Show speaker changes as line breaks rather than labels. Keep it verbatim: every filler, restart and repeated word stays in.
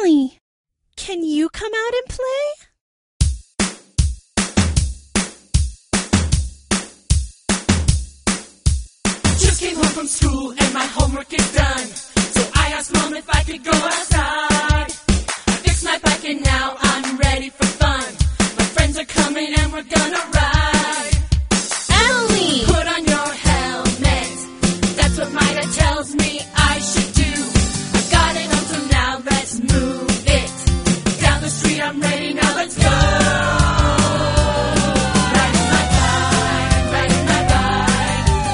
Emily, can you come out and play?
Just came home from school and my homework is done. So I asked Mom if I could go outside. I fixed my bike and now I'm ready for fun. My friends are coming and we're gonna ride.